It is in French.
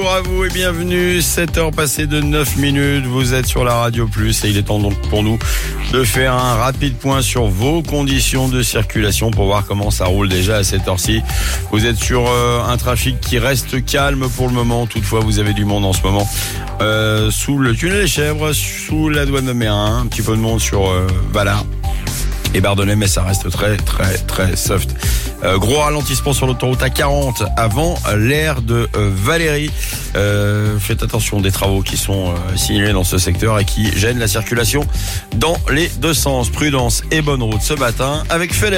bonjour à vous et bienvenue. 7h passées de 9 minutes, vous êtes sur la Radio Plus et il est temps donc pour nous de faire un rapide point sur vos conditions de circulation pour voir comment ça roule déjà à cette heure-ci. Vous êtes sur un trafic qui reste calme pour le moment, toutefois vous avez du monde en ce moment. Sous le tunnel des Chèvres, sous la douane de Mérin, un petit peu de monde sur Valard et Bardonnay, mais ça reste très soft. Gros ralentissement sur l'autoroute A40 avant l'aire de Valérie. Faites attention des travaux qui sont signalés dans ce secteur et qui gênent la circulation dans les deux sens. Prudence et bonne route ce matin avec Feder.